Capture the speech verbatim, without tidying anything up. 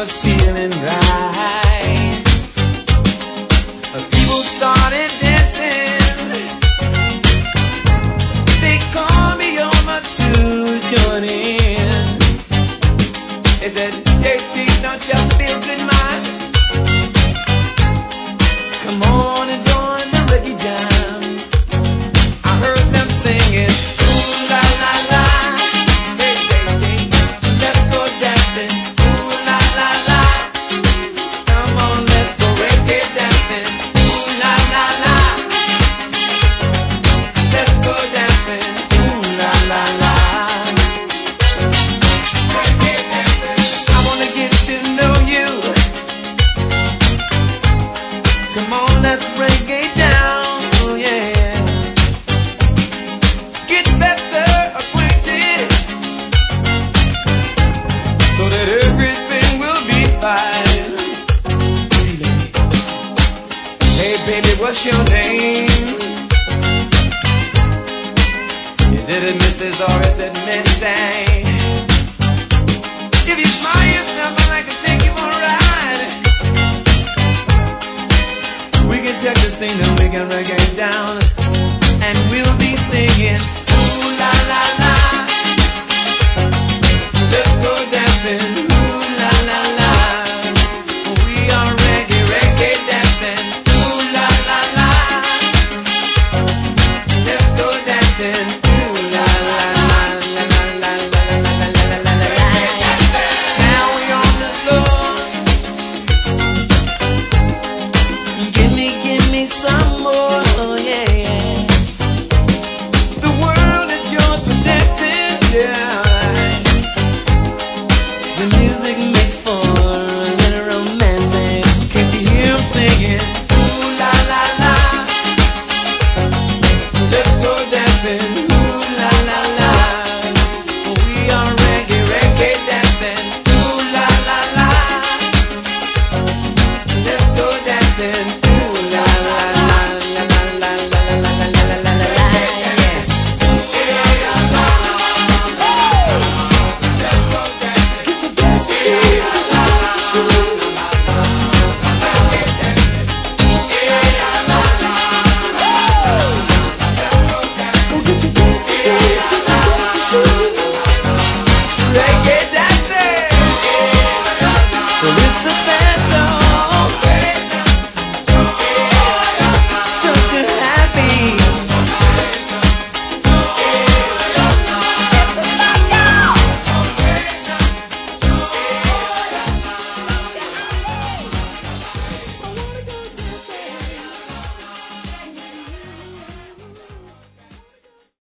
was feeling right. People started dancing. They called me over to join in. They said, J T, don't you feel good, man? Come on and join the reggae jam. I heard them singing, ooh la la la. Hey, hey, hey, let's go dancing. Ooh la la la. Come on, let's go reggae dancing. Ooh la la la. Let's go dancing. Ooh la la la. Reggae dancing. I wanna get to know you. Come on, let's reggae down, oh yeah. Get better acquainted, so that everything will be fine. Hey baby, what's your name? Is it a Missus or is it Missy? If you smile yourself, I'd like to take you on a ride. We can check the scene and we can reggae down, and we'll be singing.